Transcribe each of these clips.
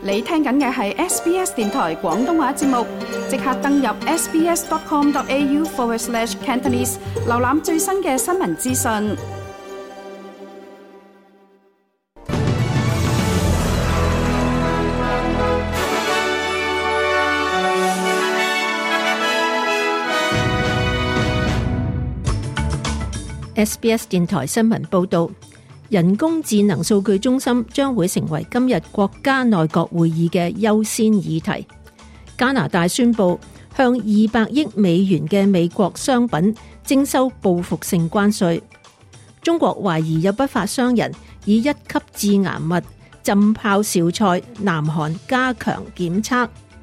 你聽緊嘅係 SBS 電台廣東話節目，即刻登入 sbs.com.au/Cantonese 瀏覽最新嘅新聞資訊。 SBS 電台新聞報導，人工智能數據中心將會成為今日國家內閣會議嘅優先議題。加拿大宣布向200億美元嘅美國商品徵收報復性關稅。中國懷疑有不法商人以1級致癌物浸泡紹菜，南韓加強檢測。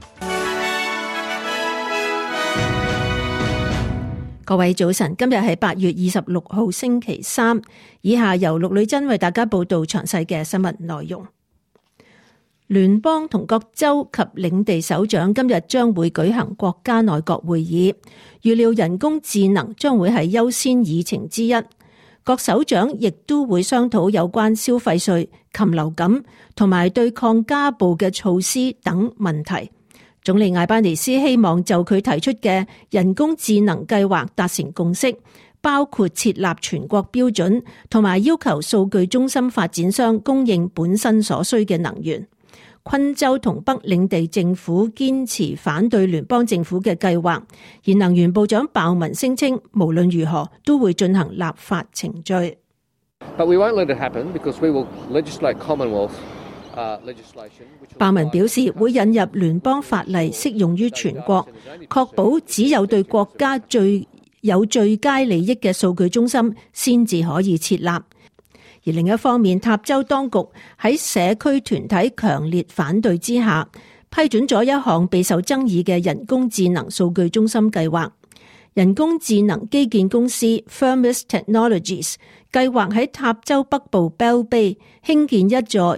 各位早晨，今日係8月26號星期三，以下由陸女珍為大家報道詳細嘅新聞內容。聯邦同各州及領地首長今日將會舉行國家內閣會議，預料人工智能將會係優先議程之一。各首長亦都會商討有關消費稅、禽流感同埋對抗家暴嘅措施等問題。總理艾班尼斯希望就佢提出嘅人工智能計劃達成共識，包括設立全國標準，同埋要求數據中心發展商供應本身所需嘅能源。昆州同北領地政府堅持反對聯邦政府嘅計劃，而能源部長鮑文聲稱無論如何都會進行立法程序。 But we won't let it happen because we will legislate Commonwealth.鮑文表示會引入聯邦法例適用於全國，確保只有對國家最佳利益嘅數據中心先至可以設立。而另一方面，塔州當局喺社區團體強烈反對之下，批准咗一項備受爭議嘅人工智能數據中心計劃。人工智能基建公司 Firmus Technologies 計劃喺塔州北部 Bell Bay 興建一座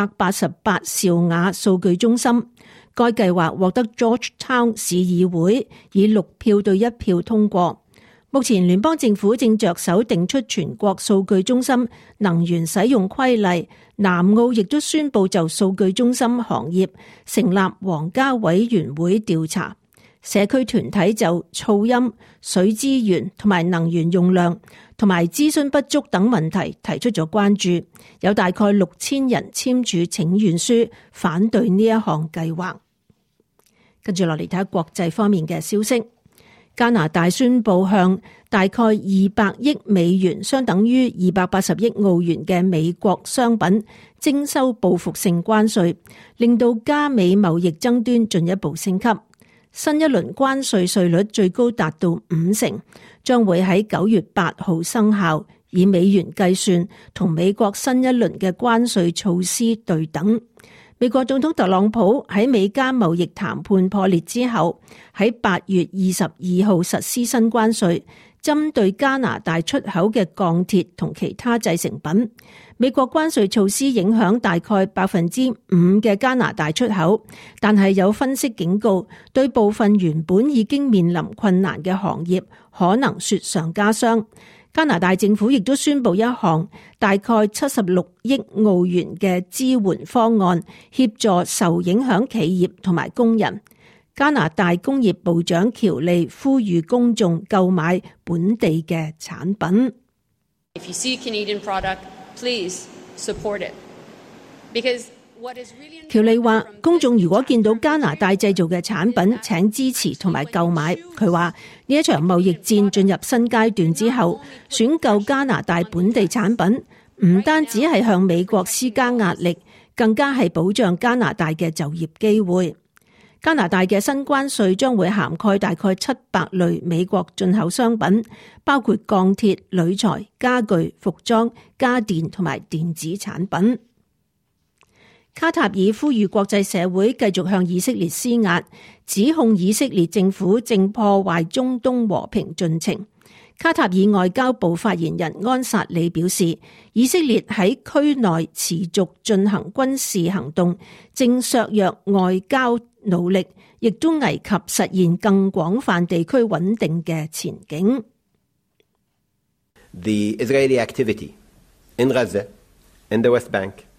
288兆瓦數據中心。該計劃獲得 Georgetown 市議會以6票對1票通過。目前聯邦政府正着手定出全國數據中心能源使用規例，南澳亦都宣布就數據中心行業成立皇家委員會調查。社區團體就噪音、水資源同埋能源用量同埋諮詢不足等問題提出咗關注，有大概6000人簽署請願書反對呢一項計劃。跟住落嚟睇下國際方面嘅消息，加拿大宣布向大概200億美元，相等於280億澳元嘅美國商品徵收報復性關稅，令到加美貿易爭端進一步升級。新一輪關稅稅率最高達到50%，將會喺9月8號生效，以美元計算，同美國新一輪嘅關稅措施對等。美國總統特朗普喺美加貿易談判破裂之後，喺8月22號實施新關稅，針對加拿大出口嘅鋼鐵同其他製成品。美國關稅措施影響大概5%嘅加拿大出口，但係有分析警告，對部分原本已經面臨困難嘅行業可能雪上加霜。加拿大政府亦都宣布一項大概76億澳元嘅支援方案，協助受影響企業同埋工人。加拿大工業部長喬利呼籲公眾購買本地嘅產品。 If you see Canadian product, please support it. Because what is really 喬利話，公眾如果見到加拿大製造嘅產品，請支持同埋購買。佢話呢一場貿易戰進入新階段之後，選購加拿大本地產品，唔單止係向美國施加壓力，更加係保障加拿大嘅就業機會。加拿大嘅新關稅將會涵蓋大概700類美國進口商品，包括鋼鐵、鋁材、家具、服裝、家電同埋電子產品。卡塔爾呼籲國際社會繼續向以色列施壓，指控以色列政府正破壞中東和平進程。卡塔爾外交部發言人安薩里表示，以色列喺區內持續進行軍事行動，正削弱外交努力，亦都危及實現更廣泛地區穩定嘅前景。 The Israeli activity in Gaza, in the West Bank,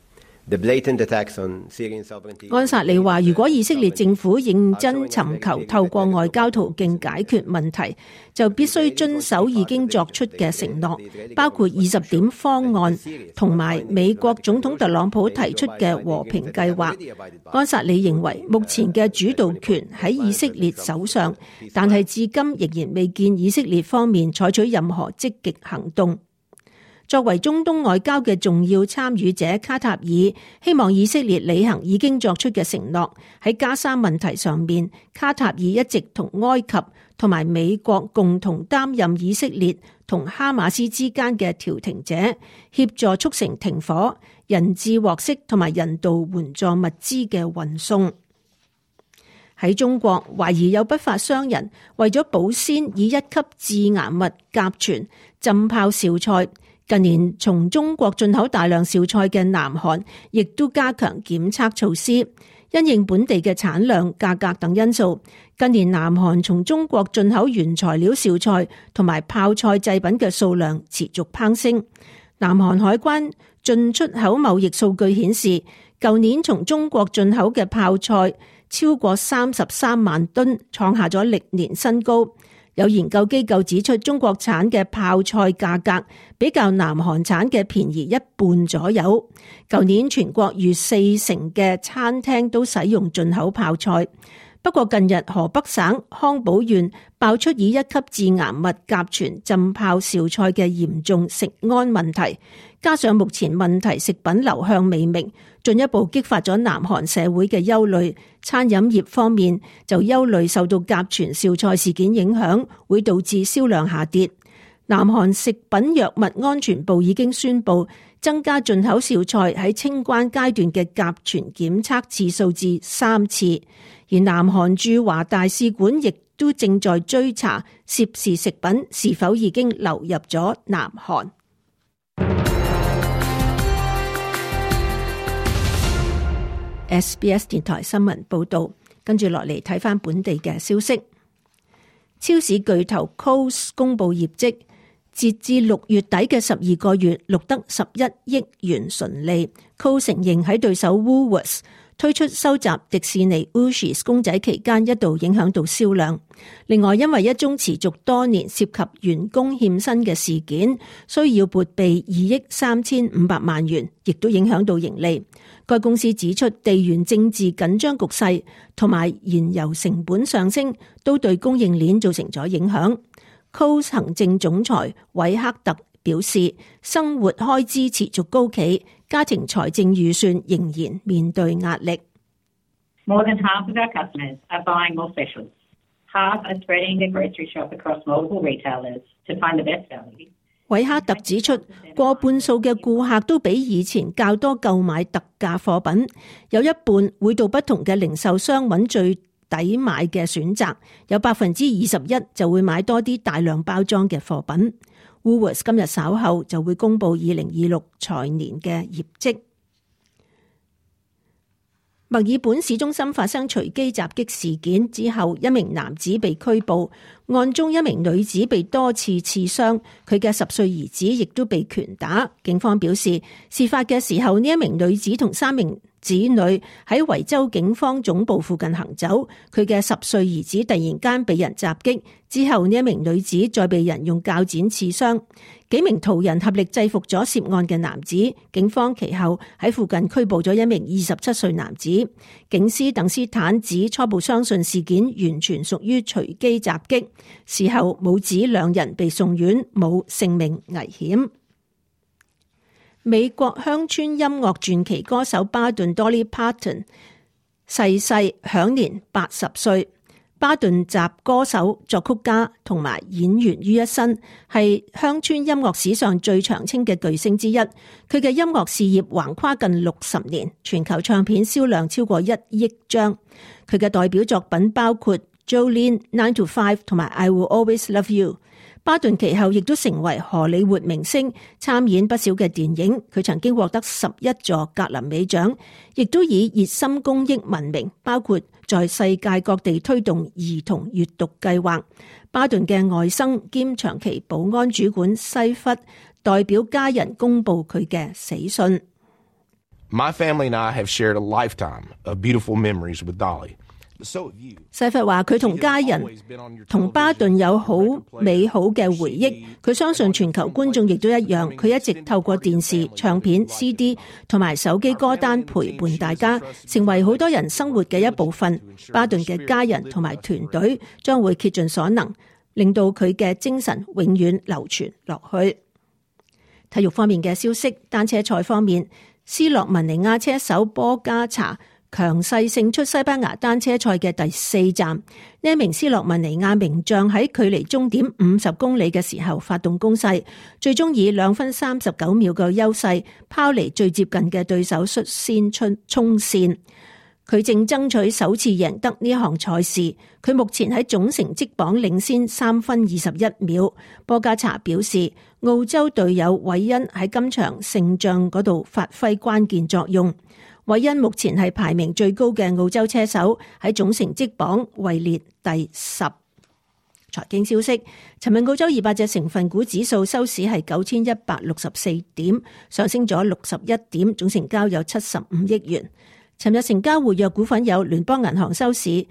安薩里話，如果以色列政府認真尋求透過外交途徑解決問題，就必須遵守已經作出嘅承諾，包括20點方案同埋美國總統特朗普提出嘅和平計劃。安薩里認為目前嘅主導權喺以色列手上，但係至今仍然未見以色列方面採取任何積極行動。作為中東外交嘅重要參與者，卡塔爾希望以色列履行已經作出嘅承諾。喺加沙問題上面，卡塔爾一直同埃及同埋美國共同擔任以色列同哈馬斯之間嘅調停者，協助促成停火、人質獲釋同埋人道援助物資嘅運送。喺中國，懷疑有不法商人為咗保鮮，以1級致癌物甲醛浸泡紹菜。近年從中國進口大量紹菜嘅南韓，亦都加強檢測措施，因應本地嘅產量、價格等因素。近年南韓從中國進口原材料紹菜同埋泡菜製品嘅數量持續攀升。南韓海關進出口貿易數據顯示，舊年從中國進口嘅泡菜超過33萬噸，創下咗歷年新高。有研究機構指出，中國產嘅泡菜價格比較南韓產嘅便宜一半左右。舊年全國逾40%嘅餐廳都使用進口泡菜。不過近日河北省康保縣爆出以1級致癌物甲醛浸泡紹菜嘅嚴重食安問題，加上目前問題食品流向未明，進一步激發咗南韓社會嘅憂慮。餐飲業方面就憂慮受到甲醛紹菜事件影響，會導致銷量下跌。南韓食品藥物安全部已經宣布增加進口紹菜喺清關階段嘅甲醛檢測次數至3次，而南韓駐華大使館亦都正在追查涉事食品是否已經流入咗南韓。SBS 電台新聞報道，跟住落嚟睇返本地嘅消息。超市巨頭 Coles 公布業績，截至6月底嘅12個月錄得11億元純利。Coles 承認喺對手 Woolworths 推出收集迪士尼 Woolies 公仔期間一度影響到銷量。另外，因為一宗持續多年涉及員工欠薪嘅事件，需要撥備2億3500萬元，亦都影響到盈利。該公司指出，地緣政治緊張局勢同埋燃油成本上升都對供應鏈造成咗影響。Coles 行政總裁韋克特表示，生活開支持續高企，家庭財政預算仍然面對壓力。 More than half of our customers are buying more specials. Half are spreading their grocery shop across multiple retailers to find the best value. 韋克特指出，過半數嘅顧客都比以前較多購買特價貨品，有一半會到不同嘅零售商揾最抵買嘅選擇，有21%就會買多啲大量包裝嘅貨品。Woolworths 今日稍後就會公布2026財年嘅業績。墨爾本市中心發生隨機襲擊事件之後，一名男子被拘捕，案中一名女子被多次刺傷，佢嘅10歲兒子亦都被拳打。警方表示，事發嘅時候，呢一名女子同3名子女喺維州警方總部附近行走，佢嘅10歲兒子突然間被人襲擊，之後呢一名女子再被人用鉸剪刺傷。幾名途人合力制服咗涉案嘅男子，警方其後喺附近拘捕咗一名27歲男子。警司鄧斯坦指初步相信事件完全屬於隨機襲擊，事後母子2人被送院，冇性命危險。美國鄉村音樂傳奇歌手巴頓 Dolly Parton 逝世，享年80歲。巴頓集歌手、作曲家同埋演員於一身，係鄉村音樂史上最長青嘅巨星之一。佢嘅音樂事業橫跨近60年，全球唱片銷量超過1億張。佢嘅代表作品包括 Jolene、9 to 5同埋 I Will Always Love You。巴頓其後亦都成為荷里活明星，參演不少嘅電影。佢曾經獲得11座格林美獎，亦都以熱心公益聞名，包括在世界各地推動兒童閱讀計劃。巴頓嘅外甥兼長期保安主管西弗代表家人公布佢嘅死訊。 My family and I have shared a lifetime of beautiful memories with Dolly. 世佛話佢同家人同巴頓有好美好嘅回憶，佢相信全球觀眾亦都一樣，佢一直透過電視、唱片、CD 同埋手機歌單陪伴大家，成為好多人生活嘅一部分。巴頓嘅家人同埋團隊將會竭盡所能，令到佢嘅精神永遠流傳落去。體育方面嘅消息，單車賽方面，斯洛文尼亞車手波加查強勢勝出西班牙單車賽嘅第4站，呢一名斯洛文尼亞名將喺距離終點50公里嘅時候發動攻勢，最終以2分39秒嘅優勢拋離最接近嘅對手，率先衝線。佢正爭取首次贏得呢項賽事，佢目前喺總成績榜領先3分21秒。波加查表示，澳洲隊友韋恩喺今場勝仗嗰度發揮關鍵作用。韋恩目前係排名最高嘅澳洲車手，喺總成績榜位列第10。財經消息，尋日澳洲200隻成分股指數收市係9164點，上升咗61點，總成交有75億元。尋日成交活躍股份有聯邦銀行收市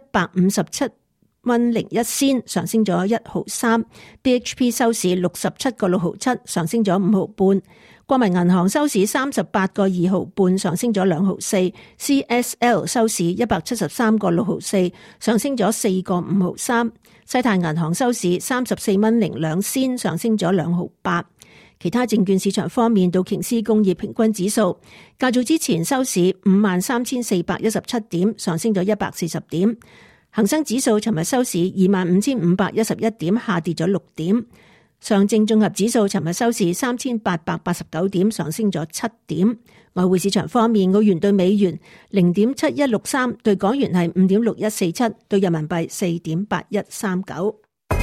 157.01，上升咗1毫3； BHP 收市67.6毫7，上升咗5毫半；國民銀行收市38.2毫半，上升咗2毫4； CSL 收市173.6毫4，上升咗4.5毫3；西太銀行收市34.02仙，上升咗2毫8。其他證券市場方面，道瓊斯工業平均指數較早之前收市53,417點，上升咗140點。恒生指數尋日收市25,511點，下跌咗6點。上證綜合指數尋日收市3,889點，上升咗7點。外匯市場方面，澳元對美元0.7163，對港元係5.6147，對人民幣4.8139。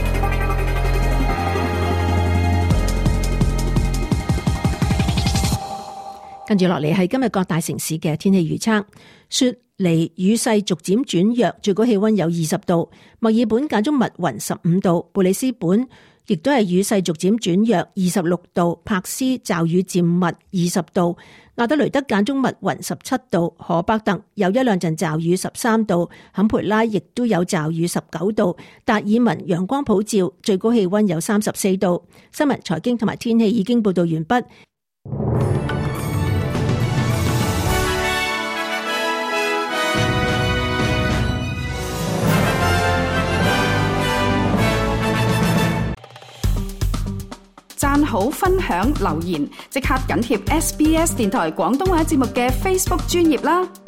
跟住落嚟係今日各大城市嘅天氣預測。雪梨雨勢逐漸轉弱，最高氣溫有20度；墨爾本間中密雲15度；布里斯本亦都係雨勢逐漸轉弱26度；柏斯驟雨漸密20度；亞德雷德間中密雲17度；荷伯特有一兩陣驟雨13度；坎培拉亦都有驟雨19度；達爾文陽光普照，最高氣溫有34度。新聞、財經同埋天氣已經報道完畢。 讚好、分享、留言，即刻緊貼SBS 電台廣東話節目嘅 Facebook 專頁啦！